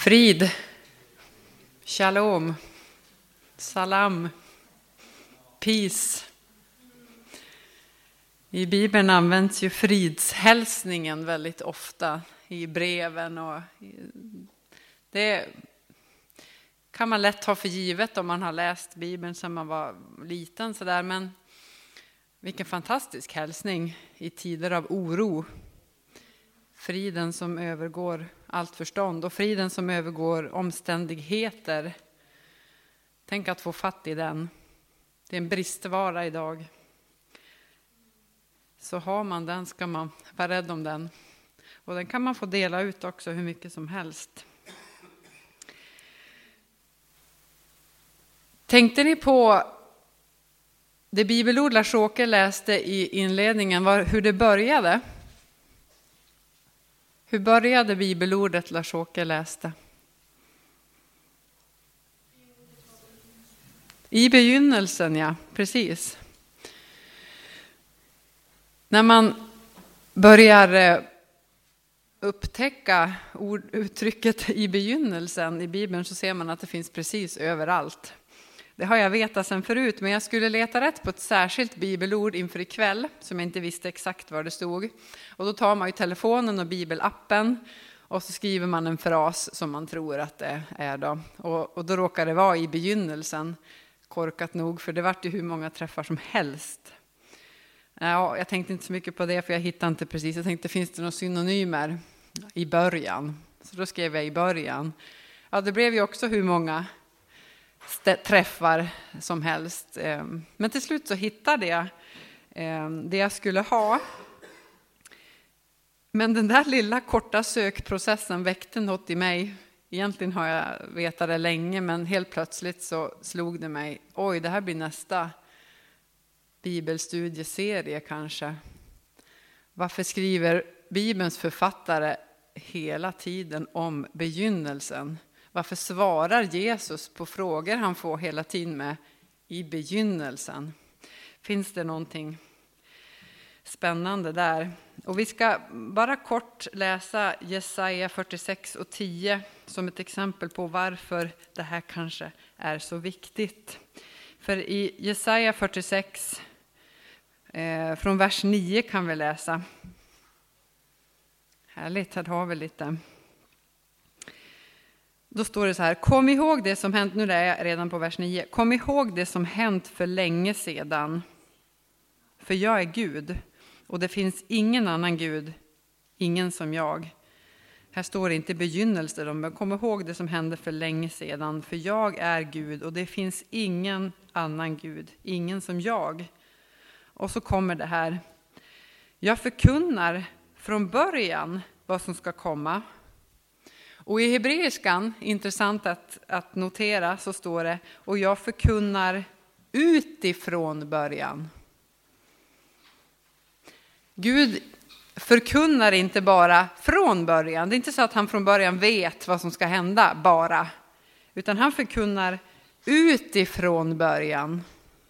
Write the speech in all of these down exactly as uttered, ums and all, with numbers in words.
Frid, shalom, salam, peace. I Bibeln används ju fridshälsningen väldigt ofta i breven. Och det kan man lätt ta för givet om man har läst Bibeln sedan man var liten. Så där. Men vilken fantastisk hälsning i tider av oro. Friden som övergår allt förstånd och friden som övergår omständigheter. Tänk att få fatt i den. Det är en bristvara idag. Så har man den ska man vara rädd om den. Och den kan man få dela ut också hur mycket som helst. Tänkte ni på det bibelord Lars-Åke läste i inledningen, var hur det började? Hur började bibelordet Lars-Åke läste? I begynnelsen, ja, precis. När man börjar upptäcka ord, uttrycket i begynnelsen i Bibeln så ser man att det finns precis överallt. Det har jag vetat sedan förut, men jag skulle leta rätt på ett särskilt bibelord inför ikväll som jag inte visste exakt var det stod. Och då tar man ju telefonen och bibelappen och så skriver man en fras som man tror att det är då. Och, och då råkar det vara i begynnelsen, korkat nog, för det vart ju hur många träffar som helst. Ja, jag tänkte inte så mycket på det för jag hittade inte precis. Jag tänkte, finns det några synonymer i början? Så då skrev jag i början. Ja, det blev ju också hur många träffar som helst. Men till slut så hittade jag det jag skulle ha. Men den där lilla korta sökprocessen väckte något i mig. Egentligen har jag vetat det länge, men helt plötsligt så slog det mig. Oj, det här blir nästa bibelstudieserie kanske. Varför skriver Bibelns författare hela tiden om begynnelsen? Varför svarar Jesus på frågor han får hela tiden med i begynnelsen? Finns det någonting spännande där? Och vi ska bara kort läsa Jesaja fyrtiosex och tio som ett exempel på varför det här kanske är så viktigt. För i Jesaja fyrtiosex eh, från vers nio kan vi läsa. Härligt, här har vi lite. Då står det så här: kom ihåg det som hänt, nu är jag redan på vers nio. Kom ihåg det som hänt för länge sedan. För jag är Gud och det finns ingen annan Gud, ingen som jag. Här står det inte begynnelse, men kom ihåg det som hände för länge sedan. För jag är Gud och det finns ingen annan Gud, ingen som jag. Och så kommer det här. Jag förkunnar från början vad som ska komma. Och i hebreiskan, intressant att, att notera, så står det: och jag förkunnar utifrån början. Gud förkunnar inte bara från början. Det är inte så att han från början vet vad som ska hända bara. Utan han förkunnar utifrån början.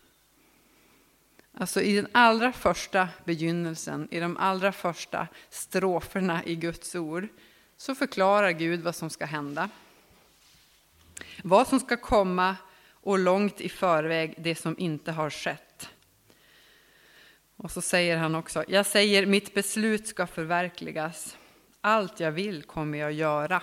Alltså i den allra första begynnelsen, i de allra första stroferna i Guds ord, så förklarar Gud vad som ska hända. Vad som ska komma och långt i förväg det som inte har skett. Och så säger han också: jag säger mitt beslut ska förverkligas. Allt jag vill kommer jag göra.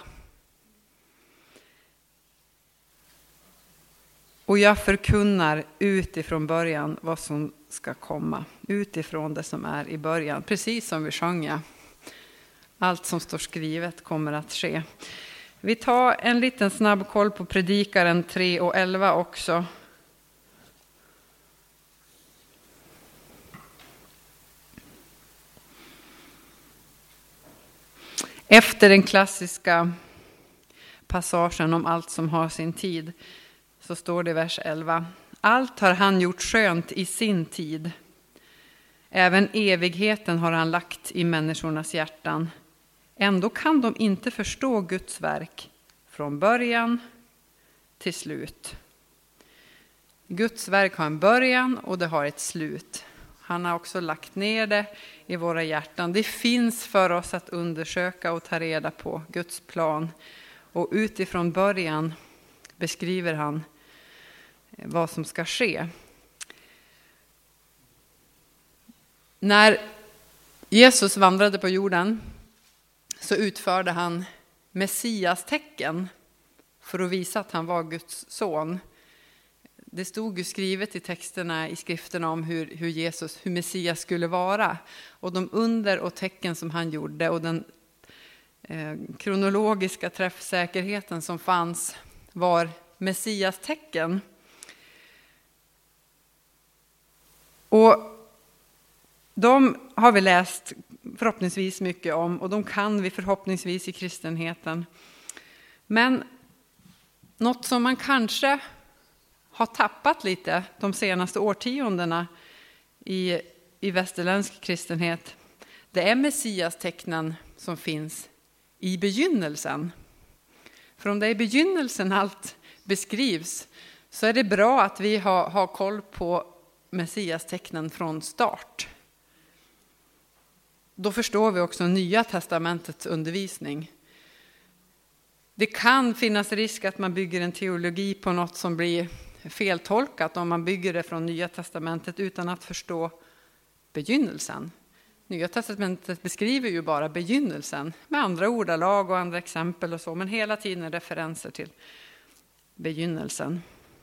Och jag förkunnar utifrån början vad som ska komma. Utifrån det som är i början. Precis som vi sjöng. Allt som står skrivet kommer att ske. Vi tar en liten snabb koll på Predikaren tre och elva också. Efter den klassiska passagen om allt som har sin tid så står det i vers elva. Allt har han gjort skönt i sin tid. Även evigheten har han lagt i människornas hjärtan. Ändå kan de inte förstå Guds verk från början till slut. Guds verk har en början och det har ett slut. Han har också lagt ner det i våra hjärtan. Det finns för oss att undersöka och ta reda på Guds plan. Och utifrån början beskriver han vad som ska ske. När Jesus vandrade på jorden så utförde han Messias tecken för att visa att han var Guds son. Det stod ju skrivet i texterna i skrifterna om hur, hur Jesus, hur Messias skulle vara. Och de under och tecken som han gjorde och den eh, kronologiska träffsäkerheten som fanns var Messias tecken. Och de har vi läst förhoppningsvis mycket om och de kan vi förhoppningsvis i kristenheten. Men något som man kanske har tappat lite de senaste årtiondena i, i västerländsk kristenhet, det är Messias-tecknen som finns i begynnelsen. För om det är i begynnelsen allt beskrivs så är det bra att vi har, har koll på Messias-tecknen från start. Då förstår vi också Nya testamentets undervisning. Det kan finnas risk att man bygger en teologi på något som blir feltolkat om man bygger det från Nya testamentet utan att förstå begynnelsen. Nya testamentet beskriver ju bara begynnelsen med andra ordalag och andra exempel och så, men hela tiden referenser till begynnelsen.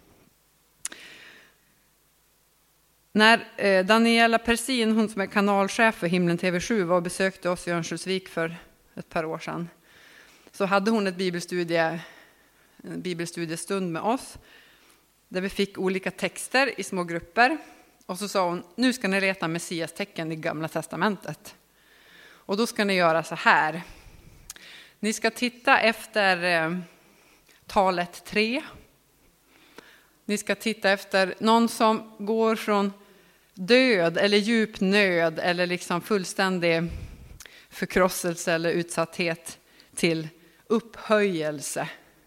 När Daniela Persin, hon som är kanalchef för Himlen T V sju, var och besökte oss i Örnsköldsvik för ett par år sedan, så hade hon ett bibelstudie, en bibelstudiestund med oss där vi fick olika texter i små grupper. Och så sa hon, nu ska ni leta Messias-tecken i Gamla testamentet. Och då ska ni göra så här. Ni ska titta efter eh, talet tre. Ni ska titta efter någon som går från död eller djup nöd eller liksom fullständig förkrosselse eller utsatthet till upphöjelse.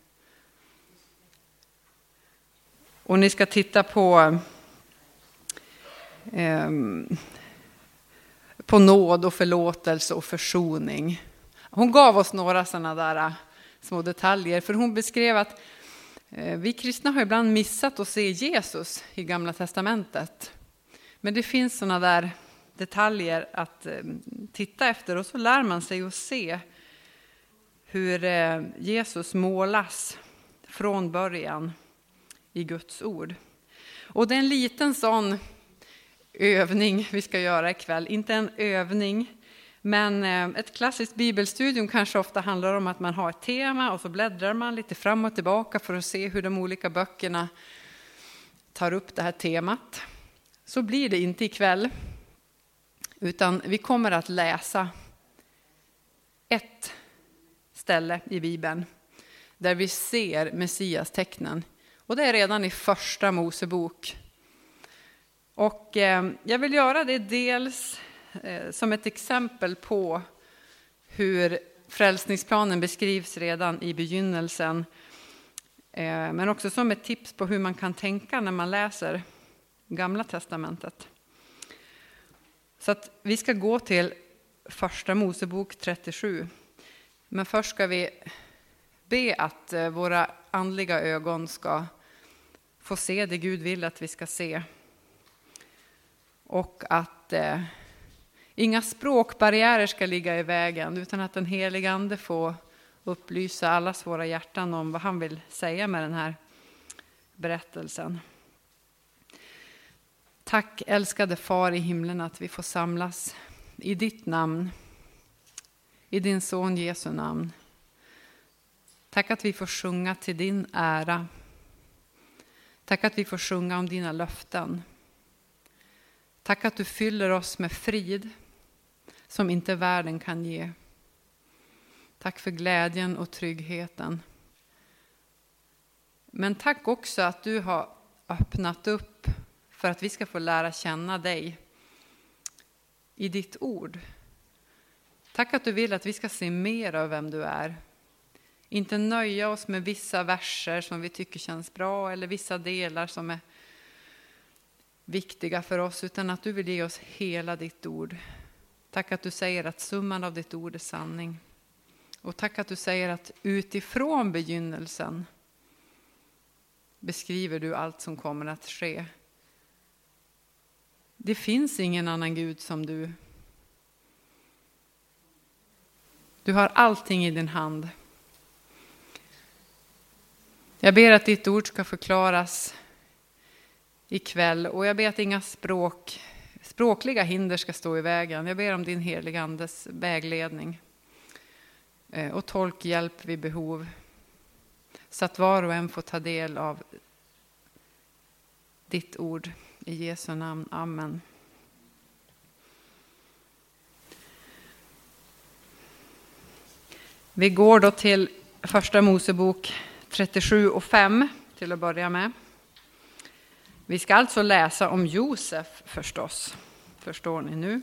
Och ni ska titta på eh, på nåd och förlåtelse och försoning. Hon gav oss några sådana där små detaljer, för hon beskrev att eh, vi kristna har ibland missat att se Jesus i Gamla testamentet. Men det finns sådana där detaljer att eh, titta efter, och så lär man sig att se hur eh, Jesus målas från början i Guds ord. Och det är en liten sån övning vi ska göra ikväll. Inte en övning, men ett klassiskt bibelstudium kanske ofta handlar om att man har ett tema och så bläddrar man lite fram och tillbaka för att se hur de olika böckerna tar upp det här temat. Så blir det inte ikväll, utan vi kommer att läsa ett ställe i Bibeln där vi ser Messias-tecknen. Och det är redan i första Mosebok. Och eh, jag vill göra det dels eh, som ett exempel på hur frälsningsplanen beskrivs redan i begynnelsen. Eh, men också som ett tips på hur man kan tänka när man läser Gamla testamentet. Så att vi ska gå till första Mosebok trettiosju. Men först ska vi be att eh, våra andliga ögon ska få se det Gud vill att vi ska se. Och att eh, inga språkbarriärer ska ligga i vägen, utan att den heliga ande får upplysa allas våra hjärtan om vad han vill säga med den här berättelsen. Tack älskade far i himlen att vi får samlas i ditt namn, i din son Jesu namn. Tack att vi får sjunga till din ära. Tack att vi får sjunga om dina löften. Tack att du fyller oss med frid som inte världen kan ge. Tack för glädjen och tryggheten. Men tack också att du har öppnat upp för att vi ska få lära känna dig i ditt ord. Tack att du vill att vi ska se mer av vem du är. Inte nöja oss med vissa verser som vi tycker känns bra eller vissa delar som är viktiga för oss, utan att du vill ge oss hela ditt ord. Tack att du säger att summan av ditt ord är sanning. Och tack att du säger att utifrån begynnelsen beskriver du allt som kommer att ske. Det finns ingen annan Gud som du. Du har allting i din hand. Jag ber att ditt ord ska förklaras ikväll. Och jag ber att inga språk, språkliga hinder ska stå i vägen. Jag ber om din heliga andes vägledning. Och tolkhjälp vid behov. Så att var och en får ta del av ditt ord. I Jesu namn. Amen. Vi går då till första Mosebok trettiosju och fem till att börja med. Vi ska alltså läsa om Josef förstås. Förstår ni nu?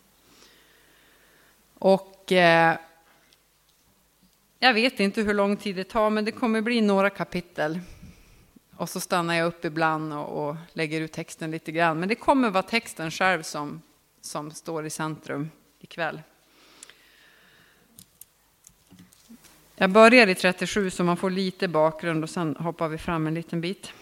Och eh, jag vet inte hur lång tid det tar, men det kommer bli några kapitel. Och så stannar jag upp ibland och, och lägger ut texten lite grann. Men det kommer vara texten själv som, som står i centrum ikväll. Jag börjar i trettiosju så man får lite bakgrund och sen hoppar vi fram en liten bit.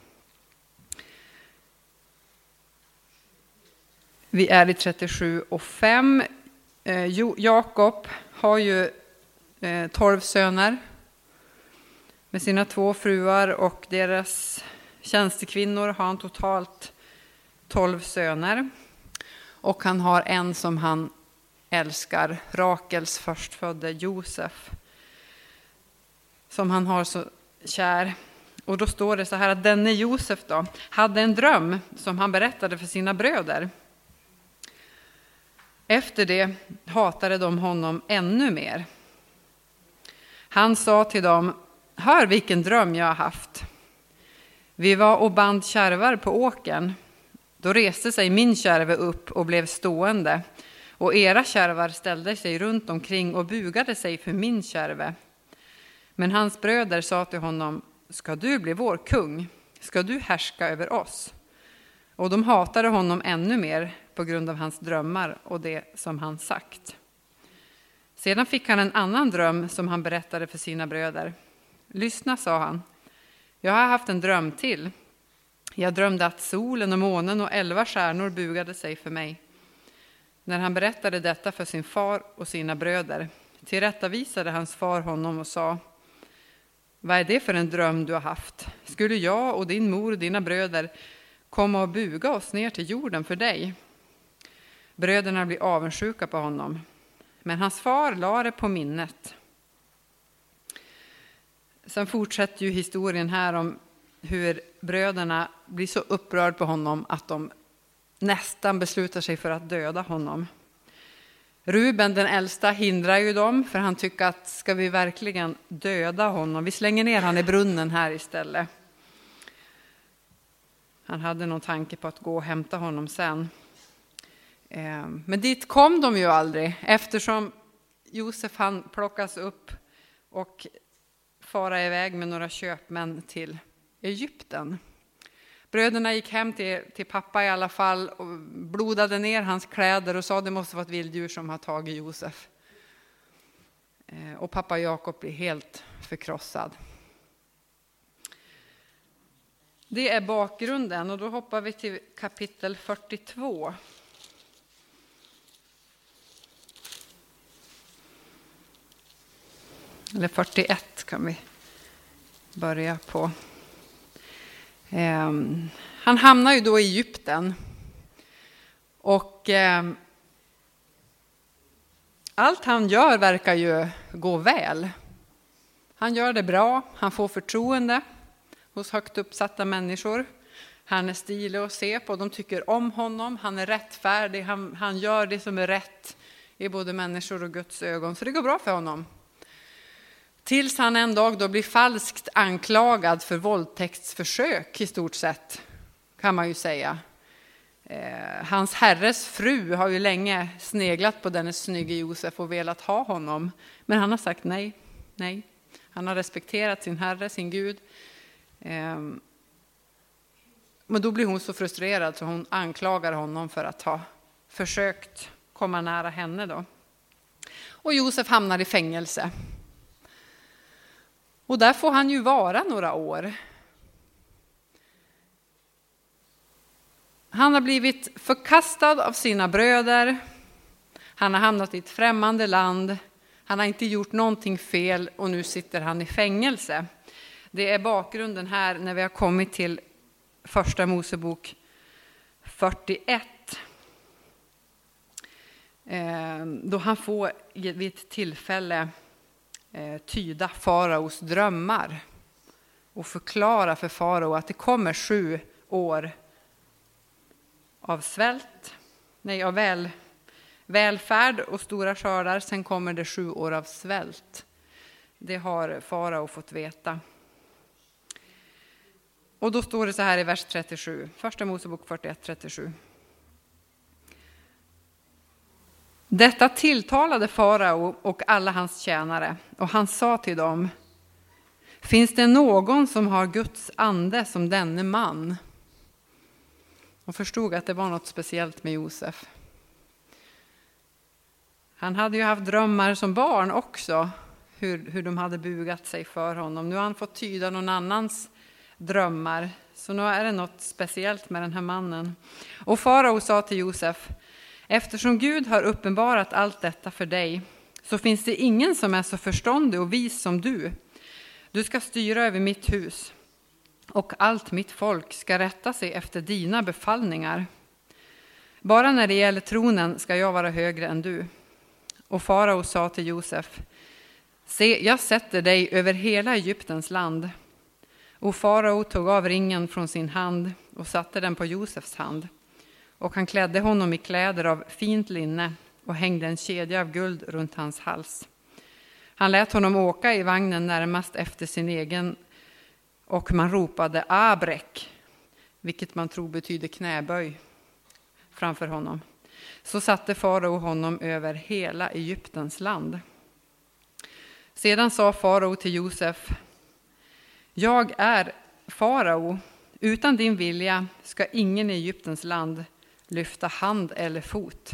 Vi är i trettiosju och fem. Eh, Jakob har ju eh, tolv söner med sina två fruar och deras tjänstekvinnor har han totalt tolv söner. Och han har en som han älskar, Rakels förstfödde Josef, som han har så kär. Och då står det så här att denne Josef då hade en dröm som han berättade för sina bröder. Efter det hatade de honom ännu mer. Han sa till dem: hör vilken dröm jag har haft. Vi var och band kärvar på åkern. Då reste sig min kärve upp och blev stående. Och era kärvar ställde sig runt omkring och bugade sig för min kärve. Men hans bröder sa till honom: ska du bli vår kung? Ska du härska över oss? Och de hatade honom ännu mer på grund av hans drömmar och det som han sagt. Sedan fick han en annan dröm som han berättade för sina bröder. Lyssna, sa han. Jag har haft en dröm till. Jag drömde att solen och månen och elva stjärnor bugade sig för mig. När han berättade detta för sin far och sina bröder tillrättavisade hans far honom och sa: vad är det för en dröm du har haft? Skulle jag och din mor och dina bröder komma och buga oss ner till jorden för dig? Bröderna blir avundsjuka på honom. Men hans far la det på minnet. Sen fortsätter ju historien här om hur bröderna blir så upprörda på honom att de nästan beslutar sig för att döda honom. Ruben, den äldsta, hindrar ju dem, för han tycker att ska vi verkligen döda honom? Vi slänger ner han i brunnen här istället. Han hade någon tanke på att gå och hämta honom sen. Men dit kom de ju aldrig, eftersom Josef han plockas upp och fara iväg med några köpmän till Egypten. Bröderna gick hem till, till pappa i alla fall och blodade ner hans kläder och sa: det måste vara ett vilddjur som har tagit Josef. Och pappa Jakob blir helt förkrossad. Det är bakgrunden, och då hoppar vi till kapitel fyrtiotvå. Eller fyrtioett kan vi börja på. Eh, han hamnar ju då i Egypten. Och eh, allt han gör verkar ju gå väl. Han gör det bra, han får förtroende hos högt uppsatta människor. Han är stilig att se på, de tycker om honom, han är rättfärdig, han, han gör det som är rätt i både människor och Guds ögon. Så det går bra för honom. Tills han en dag då blir falskt anklagad för våldtäktsförsök i stort sett, kan man ju säga. Eh, hans herres fru har ju länge sneglat på denne snygge Josef och velat ha honom. Men han har sagt nej, nej. Han har respekterat sin herre, sin Gud. Eh, men då blir hon så frustrerad så hon anklagar honom för att ha försökt komma nära henne då. Och Josef hamnar i fängelse. Och där får han ju vara några år. Han har blivit förkastad av sina bröder. Han har hamnat i ett främmande land. Han har inte gjort någonting fel och nu sitter han i fängelse. Det är bakgrunden här när vi har kommit till första Mosebok fyrtioett. Då han får vid ett tillfälle tyda faraos drömmar och förklara för farao att det kommer sju år av svält, nej av väl, välfärd och stora skördar. Sen kommer det sju år av svält. Det har farao fått veta. Och då står det så här i vers trettiosju, första Mosebok fyrtioett trettiosju. Detta tilltalade farao och alla hans tjänare, och han sa till dem: finns det någon som har Guds ande som denne man? Och förstod att det var något speciellt med Josef. Han hade ju haft drömmar som barn också, hur, hur de hade bugat sig för honom. Nu har han fått tyda någon annans drömmar, så nu är det något speciellt med den här mannen. Och farao sa till Josef: eftersom Gud har uppenbarat allt detta för dig, så finns det ingen som är så förståndig och vis som du. Du ska styra över mitt hus, och allt mitt folk ska rätta sig efter dina befallningar. Bara när det gäller tronen ska jag vara högre än du. Och farao sa till Josef: se, jag sätter dig över hela Egyptens land. Och farao tog av ringen från sin hand och satte den på Josefs hand. Och han klädde honom i kläder av fint linne och hängde en kedja av guld runt hans hals. Han lät honom åka i vagnen närmast efter sin egen, och man ropade abrek, vilket man tror betyder knäböj, framför honom. Så satte farao honom över hela Egyptens land. Sedan sa farao till Josef: jag är farao, utan din vilja ska ingen i Egyptens land lyfta hand eller fot.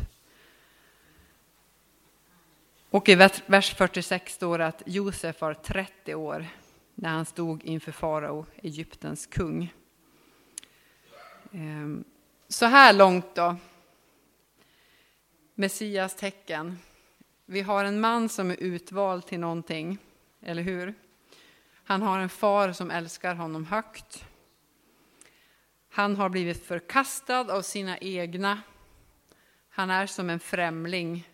Och i vers fyrtiosex står det att Josef var trettio år när han stod inför farao, Egyptens kung. Så här långt då. Messias tecken. Vi har en man som är utvald till någonting, eller hur? Han har en far som älskar honom högt. Han har blivit förkastad av sina egna. Han är som en främling.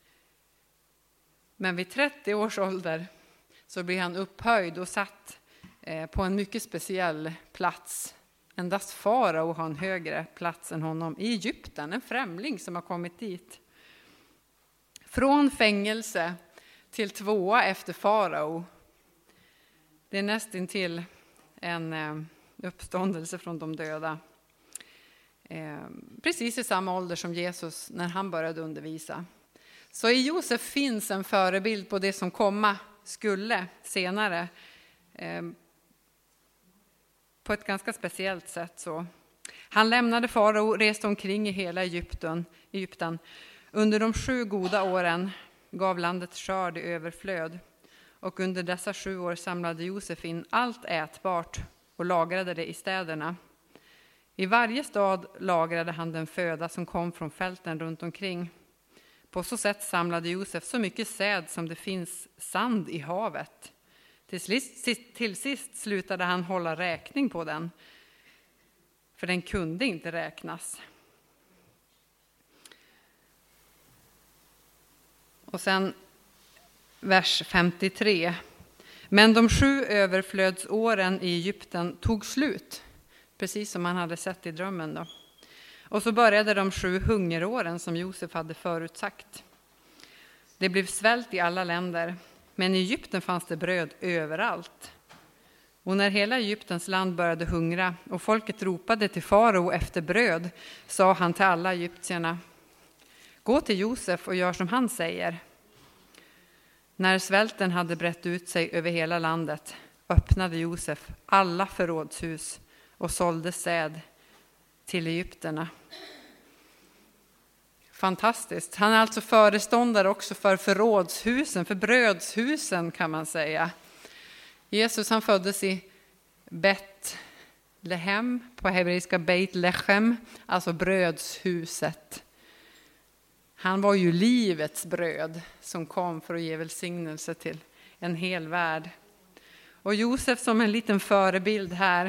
Men vid trettio års ålder så blir han upphöjd och satt på en mycket speciell plats. Endast farao har en högre plats än honom i Egypten. En främling som har kommit dit. Från fängelse till tvåa efter farao. Det är nästintill en uppståndelse från de döda. Precis i samma ålder som Jesus när han började undervisa. Så i Josef finns en förebild på det som komma skulle senare. På ett ganska speciellt sätt så. Han lämnade farao, reste omkring i hela Egypten. Egypten. Under de sju goda åren gav landet skörd i överflöd. Och under dessa sju år samlade Josef in allt ätbart och lagrade det i städerna. I varje stad lagrade han den föda som kom från fälten runt omkring. På så sätt samlade Josef så mycket säd som det finns sand i havet. Till sist, till sist slutade han hålla räkning på den, för den kunde inte räknas. Och sen vers femtiotre. Men de sju överflödsåren i Egypten tog slut, precis som man hade sett i drömmen då. Och så började de sju hungeråren som Josef hade förutsagt. Det blev svält i alla länder, men i Egypten fanns det bröd överallt. Och när hela Egyptens land började hungra och folket ropade till farao efter bröd, sa han till alla egyptierna: gå till Josef och gör som han säger. När svälten hade brett ut sig över hela landet öppnade Josef alla förrådshus och sålde säd till egypterna. Fantastiskt. Han är alltså föreståndare också för förrådshusen, för brödshusen kan man säga. Jesus han föddes i Betlehem, på hebreiska Beit Lechem, alltså brödshuset. Han var ju livets bröd som kom för att ge välsignelse till en hel värld. Och Josef som en liten förebild här,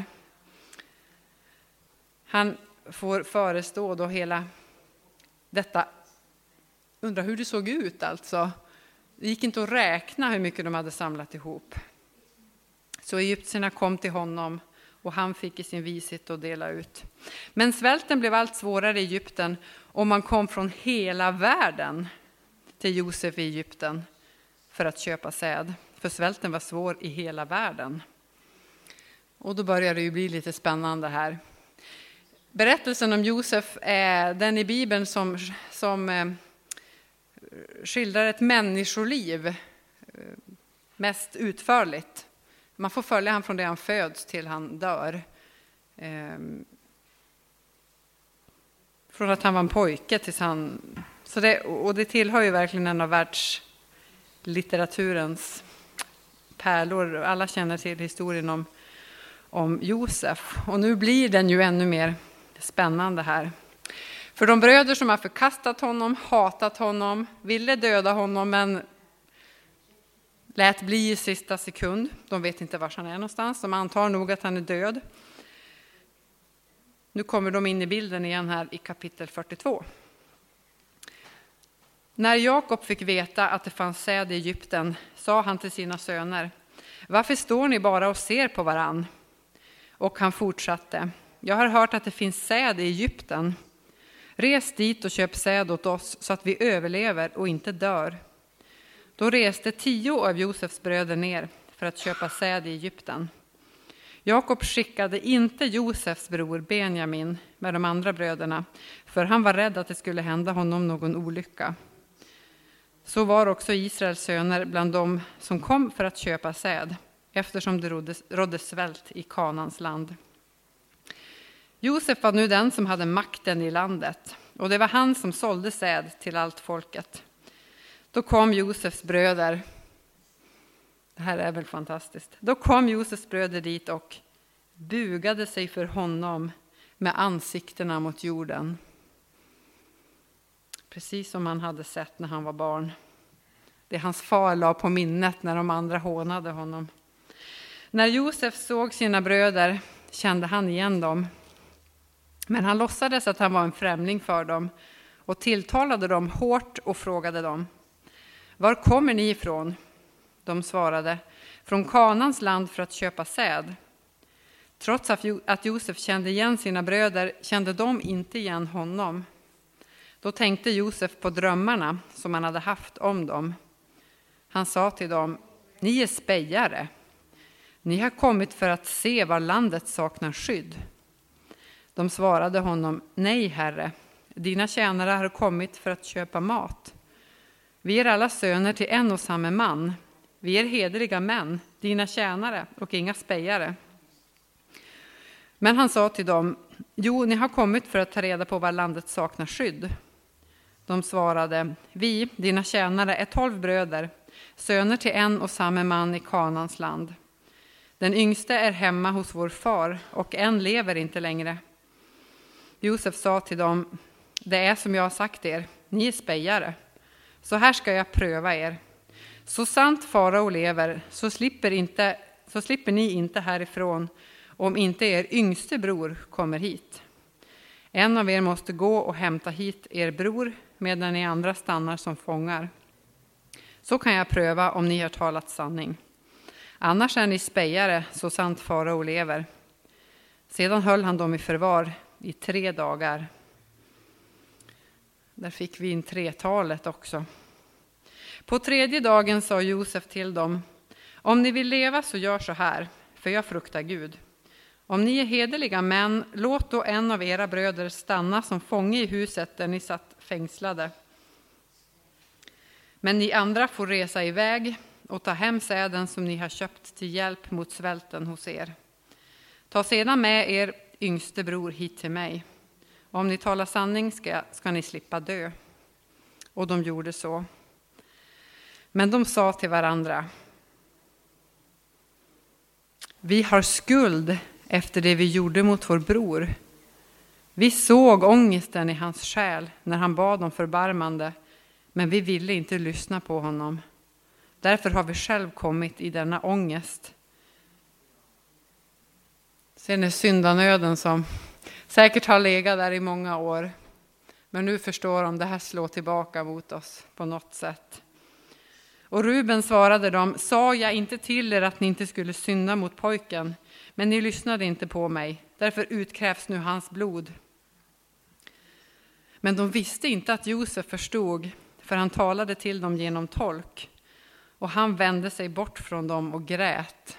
han får förestå då hela detta. Undrar hur det såg ut alltså. Det gick inte att räkna hur mycket de hade samlat ihop. Så egyptierna kom till honom och han fick i sin vishet att dela ut. Men svälten blev allt svårare i Egypten och man kom från hela världen till Josef i Egypten för att köpa säd. För svälten var svår i hela världen. Och då börjar det ju bli lite spännande här. Berättelsen om Josef är den i Bibeln som, som eh, skildrar ett människoliv eh, mest utförligt. Man får följa han från det han föds till han dör. Eh, från att han var en pojke tills han... Så det, och det tillhör ju verkligen en av världslitteraturens pärlor. Alla känner till historien om, om Josef. Och nu blir den ju ännu mer spännande här. För de bröder som har förkastat honom, hatat honom, ville döda honom men lät bli i sista sekund. De vet inte var han är någonstans. De antar nog att han är död. Nu kommer de in i bilden igen här i kapitel fyrtiotvå. När Jakob fick veta att det fanns säd i Egypten sa han till sina söner: varför står ni bara och ser på varann? Och han fortsatte: jag har hört att det finns säd i Egypten. Res dit och köp säd åt oss så att vi överlever och inte dör. Då reste tio av Josefs bröder ner för att köpa säd i Egypten. Jakob skickade inte Josefs bror Benjamin med de andra bröderna, för han var rädd att det skulle hända honom någon olycka. Så var också Israels söner bland dem som kom för att köpa säd, eftersom det rådde, rådde svält i Kanans land. Josef var nu den som hade makten i landet, och det var han som sålde säd till allt folket. Då kom Josefs bröder, det här är väl fantastiskt, då kom Josefs bröder dit och bugade sig för honom med ansiktena mot jorden. Precis som han hade sett när han var barn. Det hans far la på minnet när de andra hånade honom. När Josef såg sina bröder kände han igen dem. Men han låtsades att han var en främling för dem och tilltalade dem hårt och frågade dem: var kommer ni ifrån? De svarade: från Kanans land för att köpa säd. Trots att Josef kände igen sina bröder kände de inte igen honom. Då tänkte Josef på drömmarna som han hade haft om dem. Han sa till dem: ni är spejare. Ni har kommit för att se var landet saknar skydd. De svarade honom: nej, herre. Dina tjänare har kommit för att köpa mat. Vi är alla söner till en och samma man. Vi är hederliga män, dina tjänare och inga spejare. Men han sa till dem: jo, ni har kommit för att ta reda på var landet saknar skydd. De svarade: vi, dina tjänare, är tolv bröder, söner till en och samma man i Kanans land. Den yngste är hemma hos vår far och en lever inte längre. Josef sa till dem: det är som jag har sagt er, ni är spejare. Så här ska jag pröva er. Så sant farao lever, så slipper, inte, så slipper ni inte härifrån om inte er yngste bror kommer hit. En av er måste gå och hämta hit er bror medan ni andra stannar som fångar. Så kan jag pröva om ni har talat sanning. Annars är ni spejare, så sant farao lever. Sedan höll han dem i förvar i tre dagar. Där fick vi in tretalet också. På tredje dagen sa Josef till dem: om ni vill leva så gör så här, för jag fruktar Gud. Om ni är hederliga män, låt då en av era bröder stanna som fånge i huset där ni satt fängslade. Men ni andra får resa iväg och ta hem säden som ni har köpt till hjälp mot svälten hos er. Ta sedan med er yngste bror hit till mig. Om ni talar sanning ska, ska ni slippa dö. Och de gjorde så. Men de sa till varandra: vi har skuld efter det vi gjorde mot vår bror. Vi såg ångesten i hans själ när han bad om förbarmande, men vi ville inte lyssna på honom. Därför har vi själv kommit i denna ångest. Sen är syndanöden som säkert har legat där i många år. Men nu förstår de, det här slår tillbaka mot oss på något sätt. Och Ruben svarade dem: sa jag inte till er att ni inte skulle synda mot pojken? Men ni lyssnade inte på mig, därför utkrävs nu hans blod. Men de visste inte att Josef förstod, för han talade till dem genom tolk. Och han vände sig bort från dem och grät.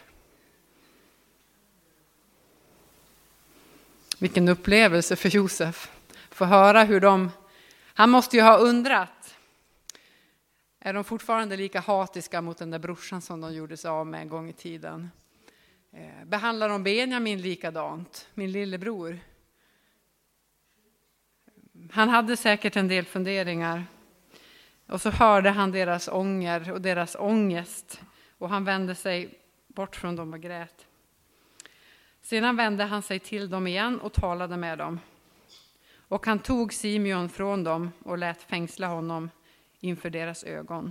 Vilken upplevelse för Josef. Få höra hur de... Han måste ju ha undrat. Är de fortfarande lika hatiska mot den där brorsan som de gjorde sig av med en gång i tiden? Eh, behandlar de Benjamin likadant, min lillebror? Han hade säkert en del funderingar. Och så hörde han deras ånger och deras ångest. Och han vände sig bort från dem och grät. Sedan vände han sig till dem igen och talade med dem. Och han tog Simeon från dem och lät fängsla honom inför deras ögon.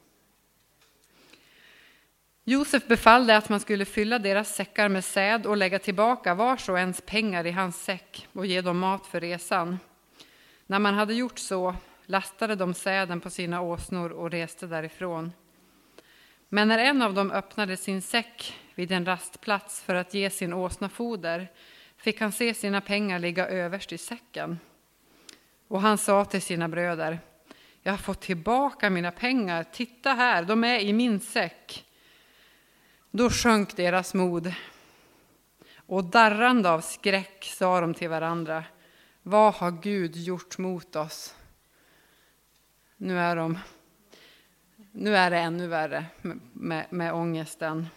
Josef befallde att man skulle fylla deras säckar med säd och lägga tillbaka vars och ens pengar i hans säck och ge dem mat för resan. När man hade gjort så lastade de säden på sina åsnor och reste därifrån. Men när en av dem öppnade sin säck vid en rastplats för att ge sin åsna foder fick han se sina pengar ligga överst i säcken. Och han sa till sina bröder: jag har fått tillbaka mina pengar, titta här, de är i min säck. Då sjönk deras mod. Och darrande av skräck sa de till varandra: vad har Gud gjort mot oss? Nu är, de, nu är det ännu värre med, med, med ångesten.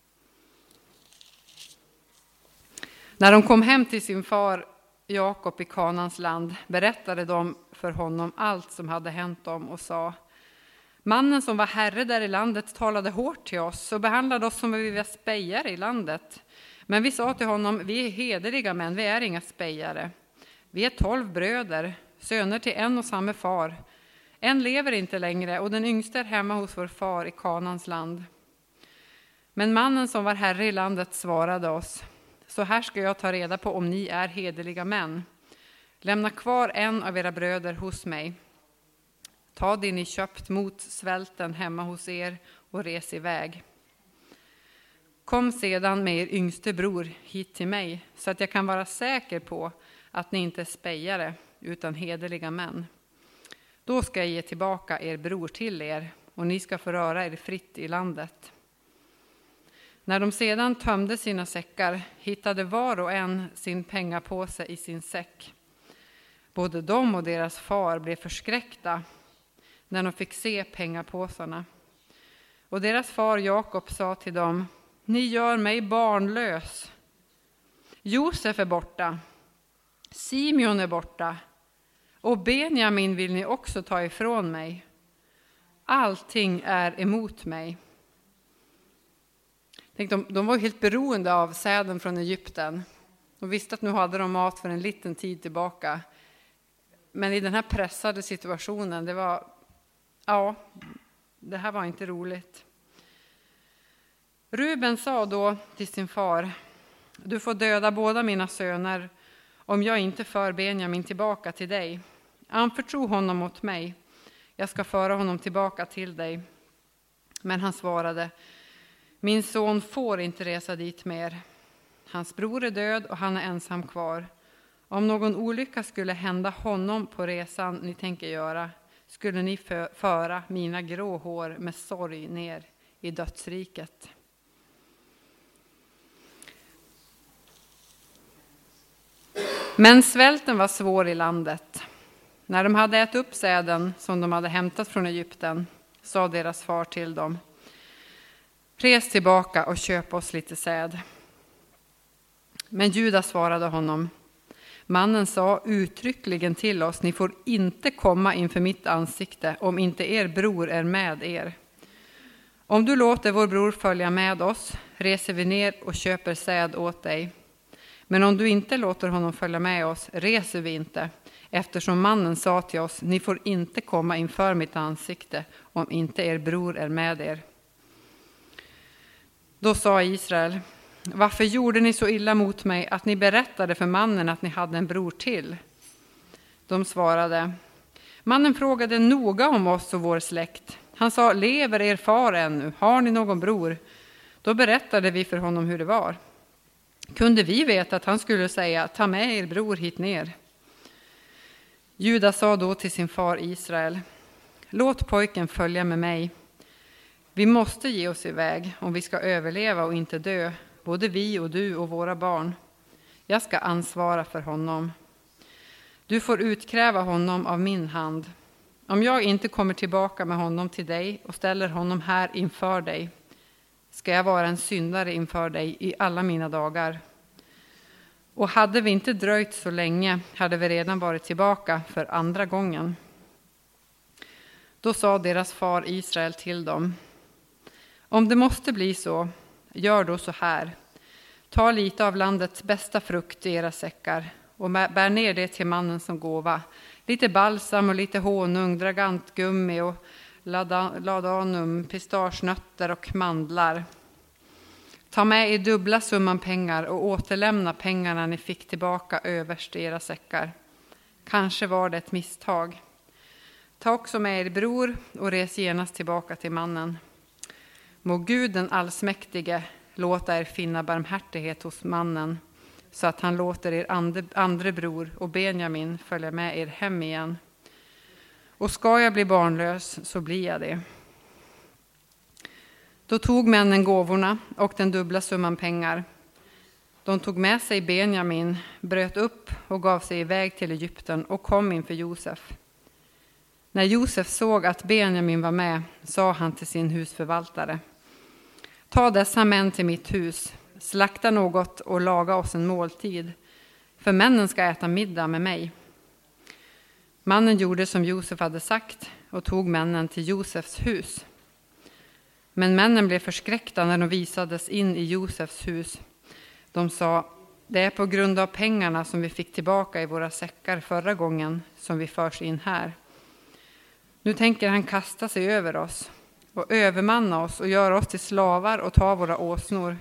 När de kom hem till sin far Jakob i Kanans land berättade de för honom allt som hade hänt dem och sa: mannen som var herre där i landet talade hårt till oss och behandlade oss som vi var spejare i landet. Men vi sa till honom: vi är hederliga män, vi är inga spejare. Vi är tolv bröder, söner till en och samma far. En lever inte längre och den yngste är hemma hos vår far i Kanans land. Men mannen som var herre i landet svarade oss: så här ska jag ta reda på om ni är hederliga män. Lämna kvar en av era bröder hos mig. Ta det ni köpt mot svälten hemma hos er och res iväg. Kom sedan med er yngste bror hit till mig så att jag kan vara säker på att ni inte är spejare utan hederliga män. Då ska jag ge tillbaka er bror till er och ni ska få röra er fritt i landet. När de sedan tömde sina säckar hittade var och en sin pengapåse i sin säck. Både de och deras far blev förskräckta när de fick se pengapåsarna. Och deras far Jakob sa till dem: ni gör mig barnlös. Josef är borta, Simeon är borta och Benjamin vill ni också ta ifrån mig. Allting är emot mig. Tänk, de, de var helt beroende av säden från Egypten. De visste att nu hade de mat för en liten tid tillbaka. Men i den här pressade situationen, det var, ja, det här var inte roligt. Ruben sa då till sin far: du får döda båda mina söner om jag inte för Benjamin tillbaka till dig. Anförtro honom åt mig. Jag ska föra honom tillbaka till dig. Men han svarade: min son får inte resa dit mer. Hans bror är död och han är ensam kvar. Om någon olycka skulle hända honom på resan ni tänker göra, skulle ni föra mina grå hår med sorg ner i dödsriket. Men svälten var svår i landet. När de hade ätit upp säden som de hade hämtat från Egypten, sa deras far till dem: res tillbaka och köp oss lite säd. Men Juda svarade honom: Mannen sa uttryckligen till oss, ni får inte komma inför mitt ansikte om inte er bror är med er. Om du låter vår bror följa med oss, reser vi ner och köper säd åt dig. Men om du inte låter honom följa med oss, reser vi inte, eftersom mannen sa till oss, ni får inte komma inför mitt ansikte om inte er bror är med er. Då sa Israel, varför gjorde ni så illa mot mig att ni berättade för mannen att ni hade en bror till? De svarade, mannen frågade noga om oss och vår släkt. Han sa, lever er far ännu? Har ni någon bror? Då berättade vi för honom hur det var. Kunde vi veta att han skulle säga, ta med er bror hit ner? Juda sa då till sin far Israel, låt pojken följa med mig. Vi måste ge oss iväg om vi ska överleva och inte dö, både vi och du och våra barn. Jag ska ansvara för honom. Du får utkräva honom av min hand. Om jag inte kommer tillbaka med honom till dig och ställer honom här inför dig, ska jag vara en syndare inför dig i alla mina dagar. Och hade vi inte dröjt så länge hade vi redan varit tillbaka för andra gången. Då sa deras far Israel till dem, om det måste bli så, gör då så här. Ta lite av landets bästa frukt i era säckar och bär ner det till mannen som gåva. Lite balsam och lite honung, dragantgummi och ladanum, pistagenötter och mandlar. Ta med er dubbla summan pengar och återlämna pengarna ni fick tillbaka överst i era säckar. Kanske var det ett misstag. Ta också med er bror och res genast tillbaka till mannen. Må Gud den allsmäktige låta er finna barmhärtighet hos mannen, så att han låter er andre, andre bror och Benjamin följa med er hem igen. Och ska jag bli barnlös så blir jag det. Då tog männen gåvorna och den dubbla summan pengar. De tog med sig Benjamin, bröt upp och gav sig iväg till Egypten och kom inför Josef. När Josef såg att Benjamin var med sa han till sin husförvaltare, ta dessa män till mitt hus, slakta något och laga oss en måltid, för männen ska äta middag med mig. Mannen gjorde som Josef hade sagt och tog männen till Josefs hus. Men männen blev förskräckta när de visades in i Josefs hus. De sa, det är på grund av pengarna som vi fick tillbaka i våra säckar förra gången som vi förs in här. Nu tänker han kasta sig över oss och övermanna oss och göra oss till slavar och ta våra åsnor.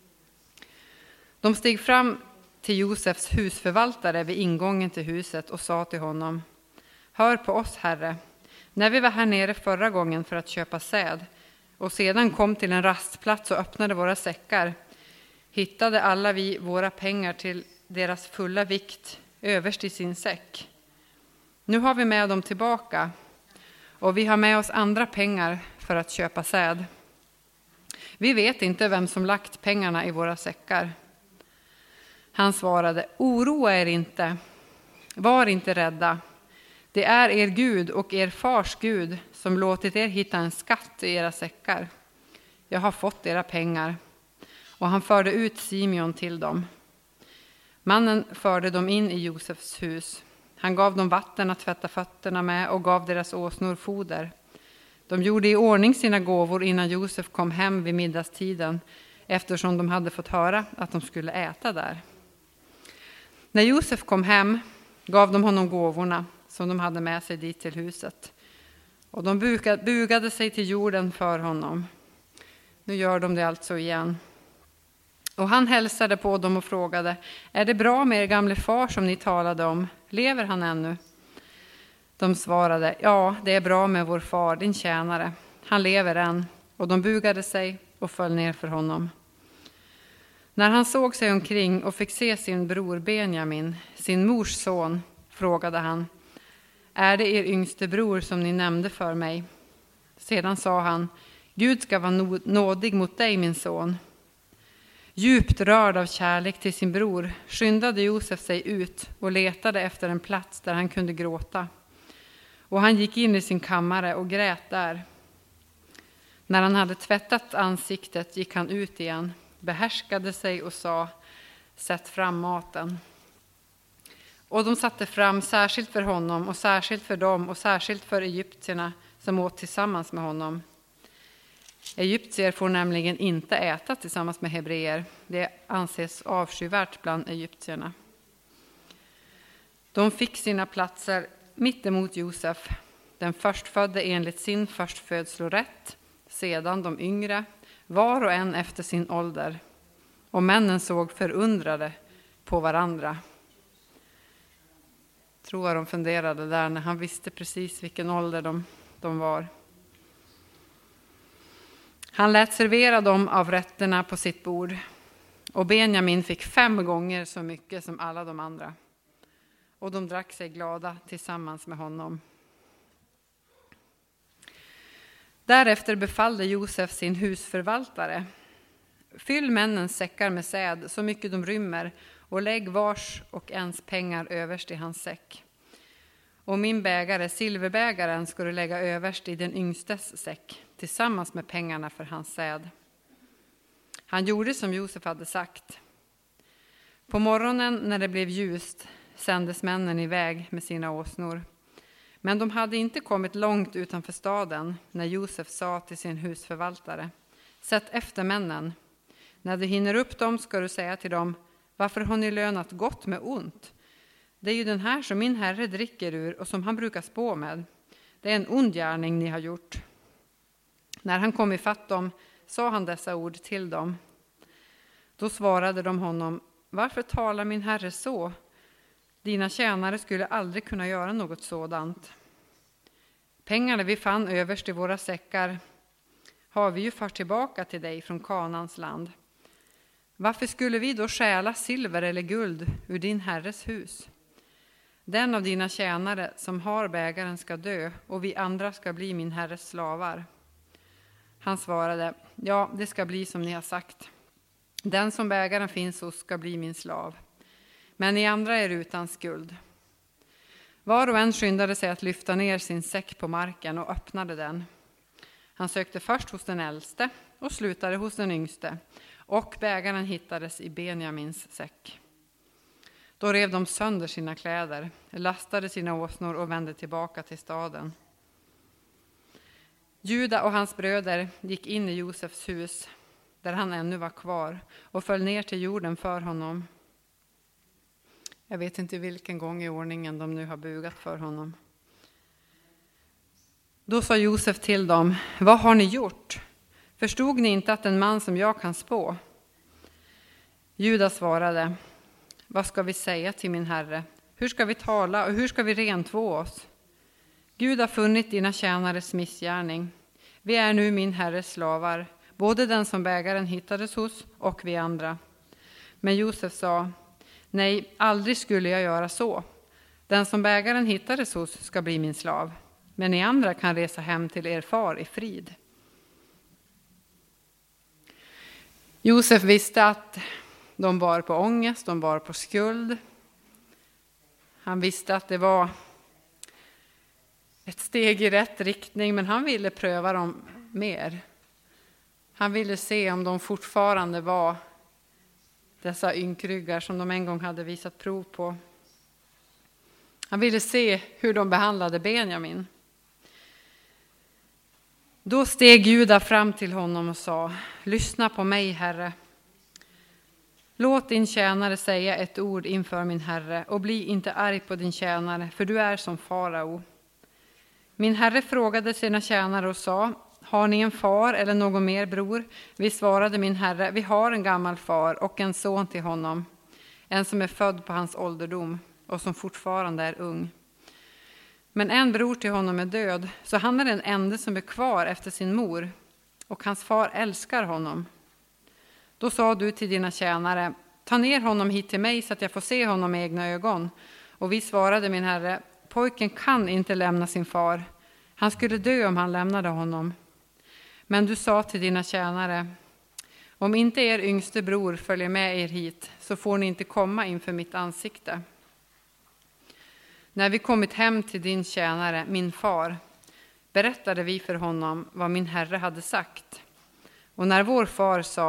De steg fram till Josefs husförvaltare vid ingången till huset och sa till honom, hör på oss, herre. När vi var här nere förra gången för att köpa säd och sedan kom till en rastplats och öppnade våra säckar, hittade alla vi våra pengar till deras fulla vikt överst i sin säck. Nu har vi med dem tillbaka och vi har med oss andra pengar för att köpa säd. Vi vet inte vem som lagt pengarna i våra säckar. Han svarade, oroa er inte, var inte rädda. Det är er Gud och er fars Gud som låtit er hitta en skatt i era säckar. Jag har fått era pengar. Och han förde ut Simeon till dem. Mannen förde dem in i Josefs hus. Han gav dem vatten att tvätta fötterna med och gav deras åsnor foder. De gjorde i ordning sina gåvor innan Josef kom hem vid middagstiden, eftersom de hade fått höra att de skulle äta där. När Josef kom hem gav de honom gåvorna som de hade med sig dit till huset. Och de bugade sig till jorden för honom. Nu gör de det alltså igen. Och han hälsade på dem och frågade, är det bra med er gamle far som ni talade om? Lever han ännu? De svarade, ja, det är bra med vår far, din tjänare. Han lever än. Och de bugade sig och föll ner för honom. När han såg sig omkring och fick se sin bror Benjamin, sin mors son, frågade han, är det er yngste bror som ni nämnde för mig? Sedan sa han, Gud ska vara nådig mot dig, min son. Djupt rörd av kärlek till sin bror skyndade Josef sig ut och letade efter en plats där han kunde gråta. Och han gick in i sin kammare och grät där. När han hade tvättat ansiktet gick han ut igen, behärskade sig och sa, sätt fram maten. Och de satte fram särskilt för honom och särskilt för dem och särskilt för egyptierna som åt tillsammans med honom. Egyptier får nämligen inte äta tillsammans med hebreer. Det anses avskyvärt bland egyptierna. De fick sina platser mitt emot Josef, den förstfödde enligt sin förstfödslorätt, sedan de yngre, var och en efter sin ålder. Och männen såg förundrade på varandra. Jag tror de funderade där när han visste precis vilken ålder de, de var. Han lät servera dem av rätterna på sitt bord. Och Benjamin fick fem gånger så mycket som alla de andra. Och de drack sig glada tillsammans med honom. Därefter befallde Josef sin husförvaltare: fyll männens säckar med säd så mycket de rymmer och lägg vars och ens pengar överst i hans säck. Och min bägare, silverbägaren, ska du lägga överst i den yngstes säck tillsammans med pengarna för hans säd. Han gjorde som Josef hade sagt. På morgonen när det blev ljust sändes männen iväg med sina åsnor. Men de hade inte kommit långt utanför staden när Josef sa till sin husförvaltare: sätt efter männen. När du hinner upp dem ska du säga till dem: varför har ni lönat gott med ont? Det är ju den här som min herre dricker ur och som han brukar spå med. Det är en ond gärning ni har gjort. När han kom ifatt dem sa han dessa ord till dem. Då svarade de honom: varför talar min herre så? Dina tjänare skulle aldrig kunna göra något sådant. Pengarna vi fann överst i våra säckar har vi ju fört tillbaka till dig från Kanans land. Varför skulle vi då stjäla silver eller guld ur din herres hus? Den av dina tjänare som har bägaren ska dö och vi andra ska bli min herres slavar. Han svarade: ja, det ska bli som ni har sagt. Den som bägaren finns hos ska bli min slav. Men ni andra är utan skuld. Var och en skyndade sig att lyfta ner sin säck på marken och öppnade den. Han sökte först hos den äldste och slutade hos den yngste, och bägaren hittades i Benjamins säck. Då rev de sönder sina kläder, lastade sina åsnor och vände tillbaka till staden. Juda och hans bröder gick in i Josefs hus, där han ännu var kvar, och föll ner till jorden för honom. Jag vet inte vilken gång i ordningen de nu har bugat för honom. Då sa Josef till dem: vad har ni gjort? Förstod ni inte att en man som jag kan spå? Juda svarade: vad ska vi säga till min herre? Hur ska vi tala och hur ska vi rentvå oss? Gud har funnit dina tjänares missgärning. Vi är nu min herres slavar, både den som bägaren hittades hos och vi andra. Men Josef sa: nej, aldrig skulle jag göra så. Den som bägaren hittades hos ska bli min slav, men ni andra kan resa hem till er far i frid. Josef visste att de bar på ångest, de bar på skuld. Han visste att det var ett steg i rätt riktning, men han ville pröva dem mer. Han ville se om de fortfarande var dessa ynkryggar som de en gång hade visat prov på. Han ville se hur de behandlade Benjamin. Då steg Juda fram till honom och sa: lyssna på mig, herre. Låt din tjänare säga ett ord inför min herre och bli inte arg på din tjänare, för du är som farao. Min herre frågade sina tjänare och sa: har ni en far eller någon mer bror? Vi svarade min herre: vi har en gammal far och en son till honom, en som är född på hans ålderdom och som fortfarande är ung. Men en bror till honom är död, så han är den enda som är kvar efter sin mor, och hans far älskar honom. Då sa du till dina tjänare: ta ner honom hit till mig så att jag får se honom med egna ögon. Och vi svarade min herre: pojken kan inte lämna sin far. Han skulle dö om han lämnade honom. Men du sa till dina tjänare: om inte er yngste bror följer med er hit, så får ni inte komma inför mitt ansikte. När vi kommit hem till din tjänare, min far, berättade vi för honom vad min herre hade sagt. Och när vår far sa: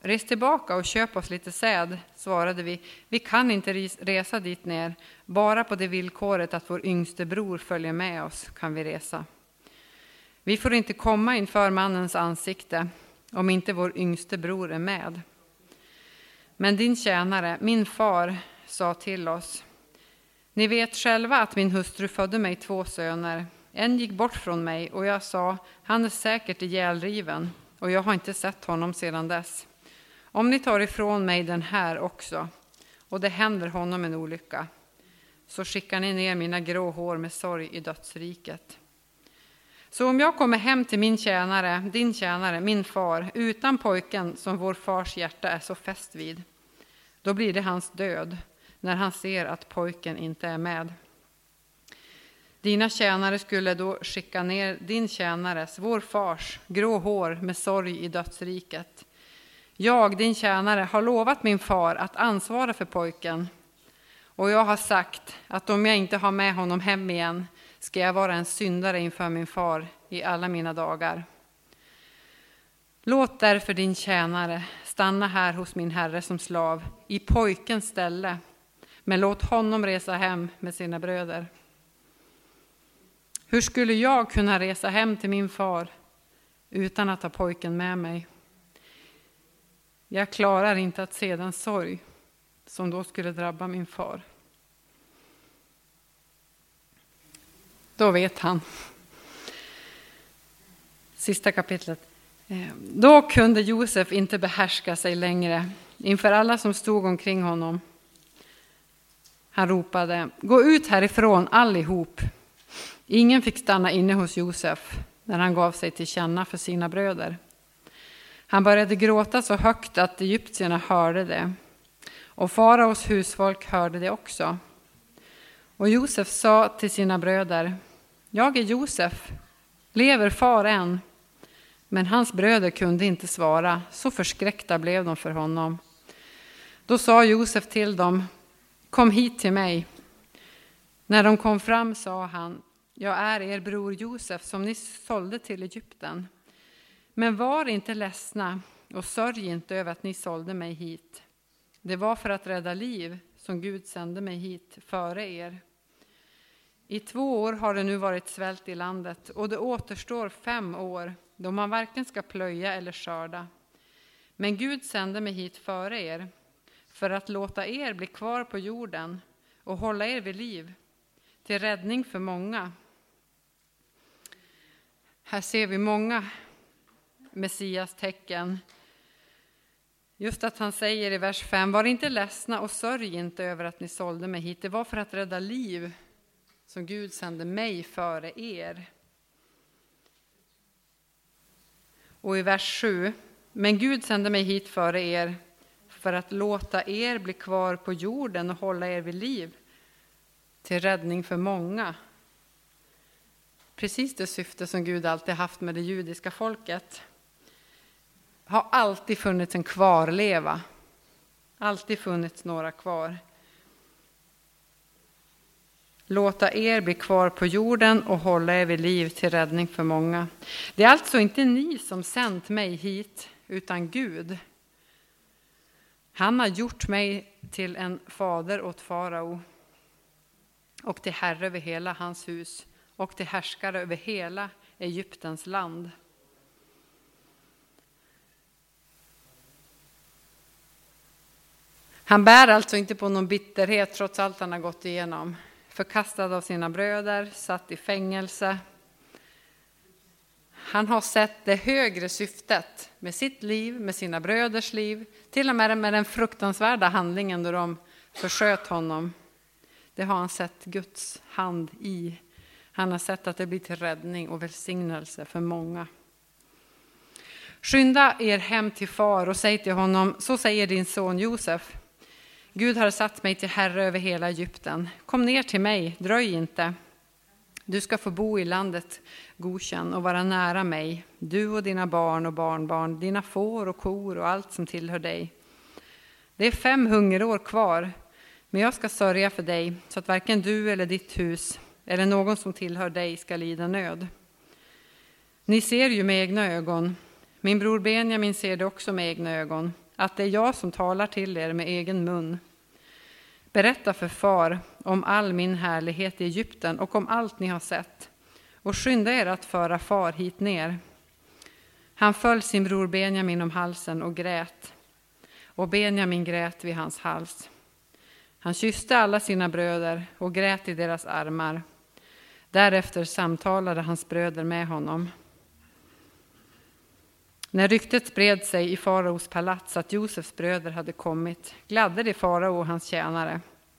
res tillbaka och köp oss lite säd, svarade vi. Vi kan inte resa dit ner, bara på det villkoret att vår yngste bror följer med oss kan vi resa. Vi får inte komma inför mannens ansikte om inte vår yngste bror är med. Men din tjänare, min far, sa till oss: ni vet själva att min hustru födde mig två söner. En gick bort från mig och jag sa, han är säkert ihjälriven, och jag har inte sett honom sedan dess. Om ni tar ifrån mig den här också, och det händer honom en olycka, så skickar ni ner mina grå hår med sorg i dödsriket. Så om jag kommer hem till min tjänare, din tjänare, min far, utan pojken som vår fars hjärta är så fäst vid, då blir det hans död när han ser att pojken inte är med. Dina tjänare skulle då skicka ner din tjänares, vår fars, grå hår med sorg i dödsriket. Jag, din tjänare, har lovat min far att ansvara för pojken. Och jag har sagt att om jag inte har med honom hem igen ska jag vara en syndare inför min far i alla mina dagar. Låt därför din tjänare stanna här hos min herre som slav i pojkens ställe, men låt honom resa hem med sina bröder. Hur skulle jag kunna resa hem till min far utan att ha pojken med mig? Jag klarar inte att se den sorg som då skulle drabba min far. Då vet han. Sista kapitlet. Då kunde Josef inte behärska sig längre inför alla som stod omkring honom. Han ropade: gå ut härifrån allihop. Ingen fick stanna inne hos Josef när han gav sig till känna för sina bröder. Han började gråta så högt att egyptierna hörde det, och faraos husfolk hörde det också. Och Josef sa till sina bröder: jag är Josef, lever far än? Men hans bröder kunde inte svara, så förskräckta blev de för honom. Då sa Josef till dem: kom hit till mig. När de kom fram sa han: jag är er bror Josef som ni sålde till Egypten. Men var inte ledsna och sörj inte över att ni sålde mig hit. Det var för att rädda liv som Gud sände mig hit före er. I två år har det nu varit svält i landet, och det återstår fem år då man varken ska plöja eller skörda. Men Gud sände mig hit före er för att låta er bli kvar på jorden och hålla er vid liv till räddning för många. Här ser vi många Messias tecken. Just att han säger i vers fem: var inte ledsna och sörj inte över att ni sålde mig hit. Det var för att rädda liv som Gud sände mig före er. Och i vers sju: men Gud sände mig hit före er för att låta er bli kvar på jorden och hålla er vid liv till räddning för många. Precis det syfte som Gud alltid haft med det judiska folket. Har alltid funnits en kvarleva. Alltid funnits några kvar. Låta er bli kvar på jorden och hålla er vid liv till räddning för många. Det är alltså inte ni som sänt mig hit, utan Gud. Han har gjort mig till en fader åt farao och till herre över hela hans hus och till härskare över hela Egyptens land. Han bär alltså inte på någon bitterhet trots allt han har gått igenom. Förkastad av sina bröder, satt i fängelse. Han har sett det högre syftet med sitt liv, med sina bröders liv. Till och med med den fruktansvärda handlingen då de försköt honom. Det har han sett Guds hand i. Han har sett att det blir till räddning och välsignelse för många. Skynda er hem till far och säg till honom: så säger din son Josef. Gud har satt mig till herre över hela Egypten. Kom ner till mig, dröj inte. Du ska få bo i landet Goshen och vara nära mig, du och dina barn och barnbarn, dina får och kor och allt som tillhör dig. Det är fem hungerår kvar, men jag ska sörja för dig så att varken du eller ditt hus eller någon som tillhör dig ska lida nöd. Ni ser ju med egna ögon. Min bror Benjamin ser det också med egna ögon. att det är jag som talar till er med egen mun. Berätta för far om all min härlighet i Egypten och om allt ni har sett, och skynda er att föra far hit ner. Han föll sin bror Benjamin om halsen och grät, och Benjamin grät vid hans hals. Han kysste alla sina bröder och grät i deras armar. Därefter samtalade hans bröder med honom. När ryktet spred sig i faraos palats att Josefs bröder hade kommit, gladde det farao och hans tjänare.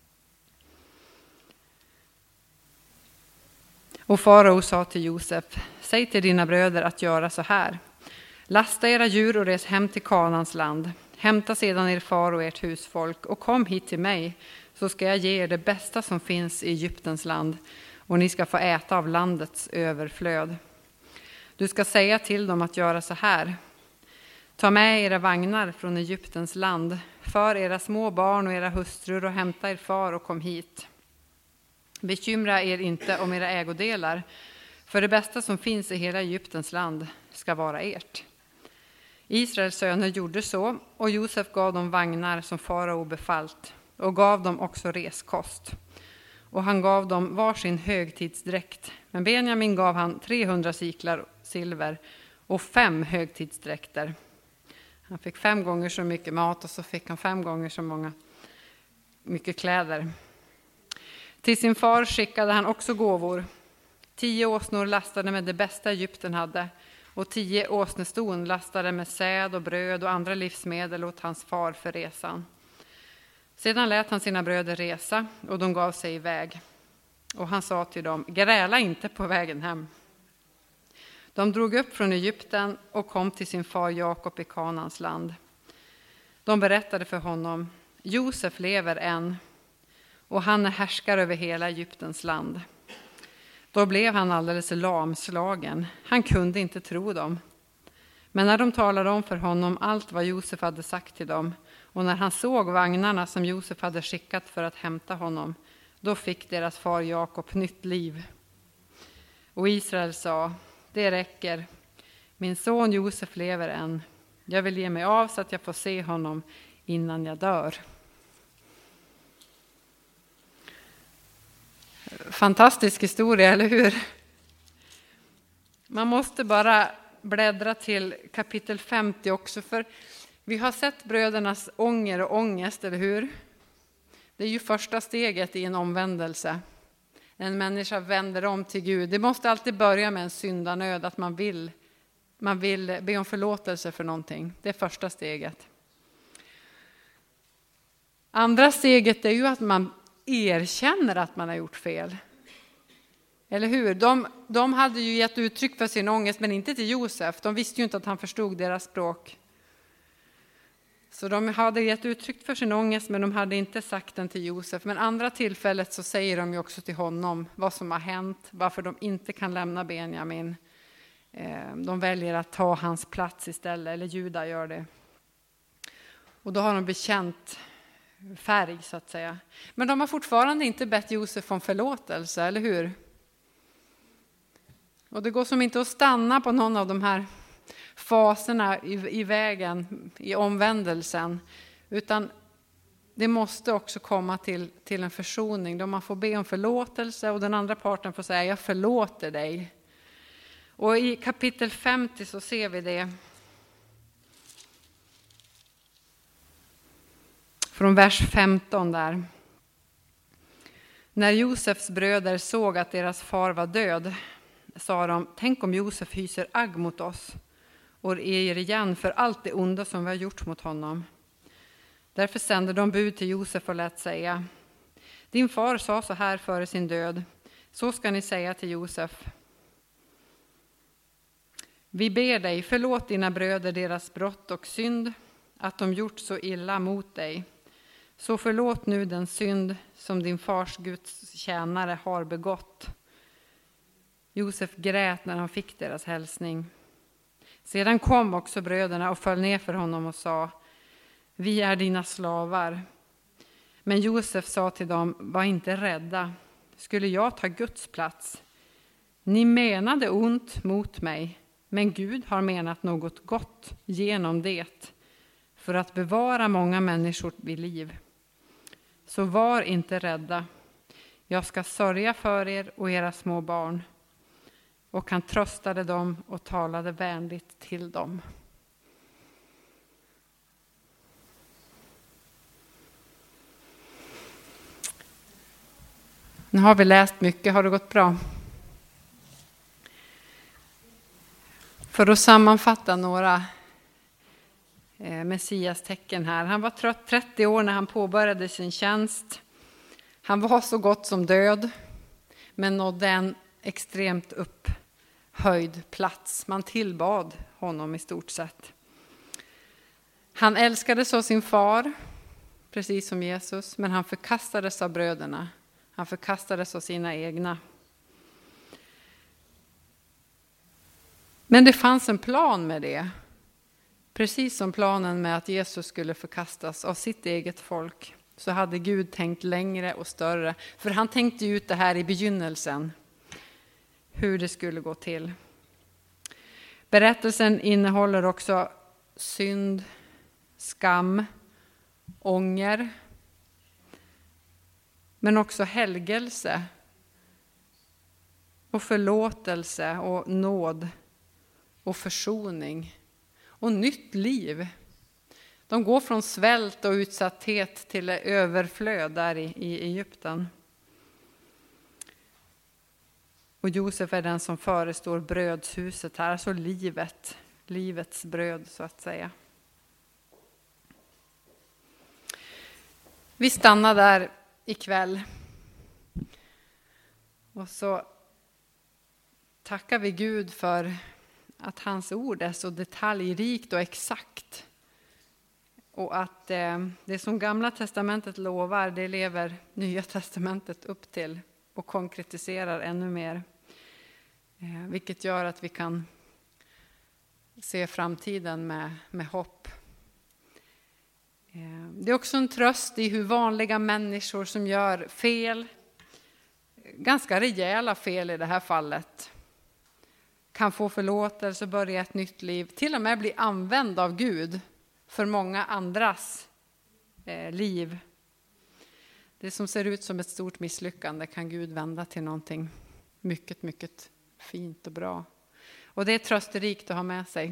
Och farao sa till Josef: säg till dina bröder att göra så här. Lasta era djur och res hem till Kanans land. Hämta sedan er far och ert husfolk och kom hit till mig, så ska jag ge er det bästa som finns i Egyptens land, och ni ska få äta av landets överflöd. Du ska säga till dem att göra så här. Ta med era vagnar från Egyptens land, för era små barn och era hustrur och hämta er far och kom hit. Bekymra er inte om era ägodelar, för det bästa som finns i hela Egyptens land ska vara ert. Israels söner gjorde så, och Josef gav dem vagnar som farao befallt, och gav dem också reskost. Och han gav dem varsin högtidsdräkt, men Benjamin gav han trehundra siklar silver och fem högtidsdräkter. Han fick fem gånger så mycket mat, och så fick han fem gånger så många mycket kläder. Till sin far skickade han också gåvor. Tio åsnor lastade med det bästa Egypten hade, och tio åsneston lastade med säd och bröd och andra livsmedel åt hans far för resan. Sedan lät han sina bröder resa, och de gav sig iväg. Och han sa till dem: gräla inte på vägen hem. De drog upp från Egypten och kom till sin far Jakob i Kanans land. De berättade för honom: Josef lever än, och han är härskare över hela Egyptens land. Då blev han alldeles lamslagen. Han kunde inte tro dem. Men när de talade om för honom allt vad Josef hade sagt till dem, och när han såg vagnarna som Josef hade skickat för att hämta honom, då fick deras far Jakob nytt liv. Och Israel sa: det räcker. Min son Josef lever än. Jag vill ge mig av så att jag får se honom innan jag dör. Fantastisk historia, eller hur? Man måste bara bläddra till kapitel femtio också, för vi har sett brödernas ånger och ångest, eller hur? Det är ju första steget i en omvändelse. En människa vänder om till Gud. Det måste alltid börja med en syndanöd, att man vill, man vill be om förlåtelse för någonting. Det är första steget. Andra steget är ju att man erkänner att man har gjort fel. Eller hur? De, de hade ju gett uttryck för sin ångest, men inte till Josef. De visste ju inte att han förstod deras språk. Så de hade gett uttryck för sin ångest, men de hade inte sagt den till Josef. Men andra tillfället så säger de ju också till honom vad som har hänt, varför de inte kan lämna Benjamin. De väljer att ta hans plats istället, eller Juda gör det. Och då har de bekänt färg, så att säga. Men de har fortfarande inte bett Josef om förlåtelse, eller hur? Och det går som inte att stanna på någon av de här faserna i, i vägen, i omvändelsen. Utan det måste också komma till, till en försoning. Då man får be om förlåtelse och den andra parten får säga: jag förlåter dig. Och i kapitel femtio så ser vi det. Från vers femton där. När Josefs bröder såg att deras far var död, sa de: tänk om Josef hyser agg mot oss och er igen för allt det onda som vi har gjort mot honom. Därför sände de bud till Josef och lät säga: din far sa så här före sin död, så ska ni säga till Josef: vi ber dig, förlåt dina bröder deras brott och synd, att de gjort så illa mot dig. Så förlåt nu den synd som din fars Guds tjänare har begått. Josef grät när han fick deras hälsning. Sedan kom också bröderna och föll ner för honom och sa: vi är dina slavar. Men Josef sa till dem: var inte rädda. Skulle jag ta Guds plats? Ni menade ont mot mig, men Gud har menat något gott genom det, för att bevara många människor vid liv. Så var inte rädda. Jag ska sörja för er och era små barn. Och han tröstade dem och talade vänligt till dem. Nu har vi läst mycket. Har det gått bra? För att sammanfatta några eh, Messias tecken här. Han var trött trettio år när han påbörjade sin tjänst. Han var så gott som död, men nådde en extremt upphöjd plats. Man tillbad honom i stort sett. Han älskades av sin far, precis som Jesus, men han förkastades av bröderna. Han förkastades av sina egna. Men det fanns en plan med det. Precis som planen med att Jesus skulle förkastas av sitt eget folk, så hade Gud tänkt längre och större. För han tänkte ut det här i begynnelsen, hur det skulle gå till. Berättelsen innehåller också synd, skam, ånger, men också helgelse och förlåtelse och nåd och försoning och nytt liv. De går från svält och utsatthet till överflöd där i, i Egypten. Och Josef är den som förestår brödshuset här, alltså livet, livets bröd så att säga. Vi stannar där ikväll. Och så tackar vi Gud för att hans ord är så detaljrikt och exakt. Och att eh, det som Gamla testamentet lovar, det lever Nya testamentet upp till och konkretiserar ännu mer. Eh, vilket gör att vi kan se framtiden med, med hopp. Eh, det är också en tröst i hur vanliga människor som gör fel, ganska rejäla fel i det här fallet, kan få förlåtelse och börja ett nytt liv. Till och med bli använd av Gud för många andras eh, liv. Det som ser ut som ett stort misslyckande kan Gud vända till någonting mycket, mycket fint och bra. Och det är trösterikt att ha med sig.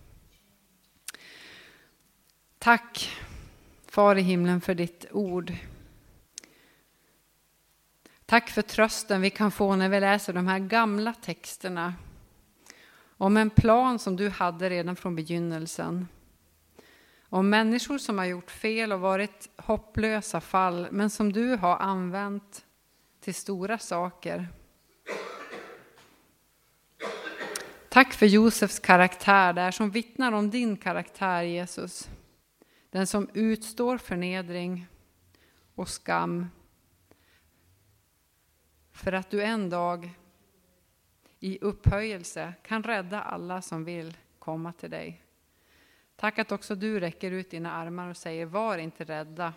Tack, Far i himlen, för ditt ord. Tack för trösten vi kan få när vi läser de här gamla texterna om en plan som du hade redan från begynnelsen. Om människor som har gjort fel och varit hopplösa fall, men som du har använt till stora saker. Tack för Josefs karaktär där som vittnar om din karaktär, Jesus. Den som utstår förnedring och skam. För att du en dag i upphöjelse kan rädda alla som vill komma till dig. Tack att också du räcker ut dina armar och säger, var inte rädda.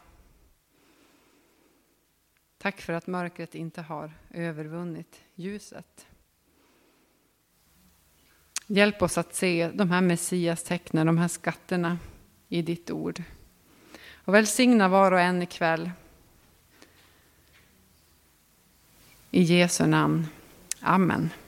Tack för att mörkret inte har övervunnit ljuset. Hjälp oss att se de här Messias tecknen, de här skatterna i ditt ord. Och välsigna var och en ikväll. I Jesu namn. Amen.